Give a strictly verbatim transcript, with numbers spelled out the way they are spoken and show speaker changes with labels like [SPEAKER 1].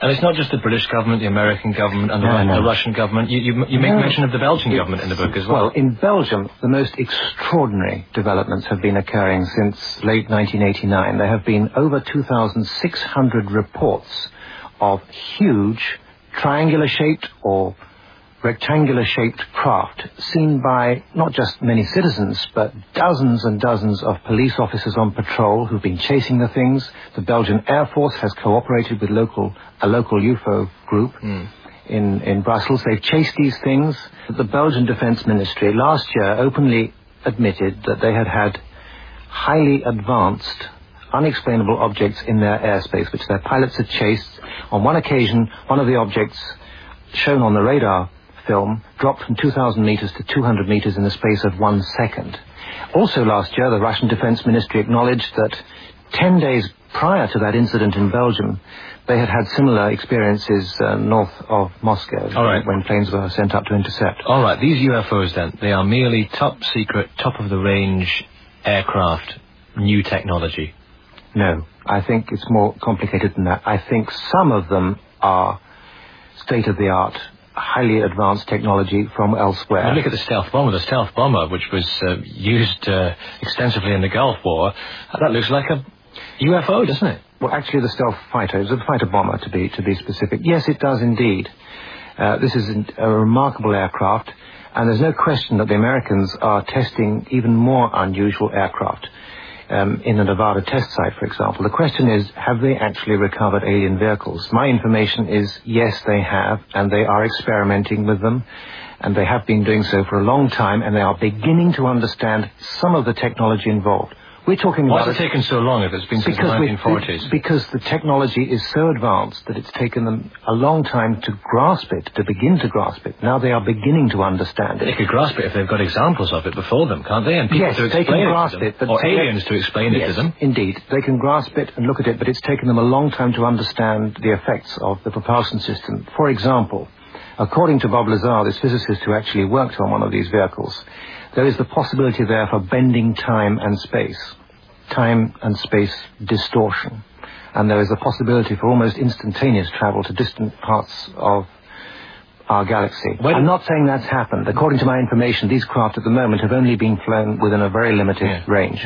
[SPEAKER 1] And it's not just the British government, the American government, and the,
[SPEAKER 2] no,
[SPEAKER 1] Ru
[SPEAKER 2] no.
[SPEAKER 1] the Russian government. You, you, you make
[SPEAKER 2] no.
[SPEAKER 1] mention of the Belgian
[SPEAKER 2] it,
[SPEAKER 1] government in the book as well.
[SPEAKER 2] Well, in Belgium, the most extraordinary developments have been occurring since late nineteen eighty-nine. There have been over two thousand six hundred reports of huge triangular-shaped or rectangular-shaped craft seen by not just many citizens, but dozens and dozens of police officers on patrol who've been chasing the things. The Belgian Air Force has cooperated with local a local U F O group mm. in, in Brussels. They've chased these things. The Belgian Defense Ministry last year openly admitted that they had had highly advanced, unexplainable objects in their airspace, which their pilots had chased. On one occasion, one of the objects shown on the radar film dropped from two thousand meters to two hundred meters in the space of one second. Also last year, the Russian Defense Ministry acknowledged that ten days prior to that incident in Belgium, they had had similar experiences uh, north of Moscow.
[SPEAKER 1] All right.
[SPEAKER 2] When planes were sent up to intercept.
[SPEAKER 1] All right, these U F Os then, they are merely top secret, top of the range aircraft, new technology.
[SPEAKER 2] No, I think it's more complicated than that. I think some of them are state-of-the-art, highly advanced technology from elsewhere.
[SPEAKER 1] You look at the stealth bomber, the stealth bomber, which was uh, used uh, extensively in the Gulf War. That looks like a U F O, doesn't it?
[SPEAKER 2] Well, actually, the stealth fighter is a fighter bomber, to be to be specific. Yes, it does indeed. Uh, this is a remarkable aircraft, and there's no question that the Americans are testing even more unusual aircraft. Um, in the Nevada test site, for example. The question is, have they actually recovered alien vehicles? My information is, yes, they have, and they are experimenting with them, and they have been doing so for a long time, and they are beginning to understand some of the technology involved. We're talking
[SPEAKER 1] Why
[SPEAKER 2] about...
[SPEAKER 1] has it taken so long if it's been since the nineteen forties?
[SPEAKER 2] Because the technology is so advanced that it's taken them a long time to grasp it, to begin to grasp it. Now they are beginning to understand it.
[SPEAKER 1] They could grasp it if they've got examples of it before them, can't they? And people
[SPEAKER 2] yes,
[SPEAKER 1] to explain
[SPEAKER 2] they can grasp
[SPEAKER 1] it, to them,
[SPEAKER 2] it, but
[SPEAKER 1] or aliens to explain
[SPEAKER 2] yes,
[SPEAKER 1] it to them.
[SPEAKER 2] Indeed, they can grasp it and look at it, but it's taken them a long time to understand the effects of the propulsion system. For example, according to Bob Lazar, this physicist who actually worked on one of these vehicles, there is the possibility there for bending time and space. Time and space distortion. And there is a possibility for almost instantaneous travel to distant parts of our galaxy. When I'm not saying that's happened. According to my information, these craft at the moment have only been flown within a very limited yeah. range.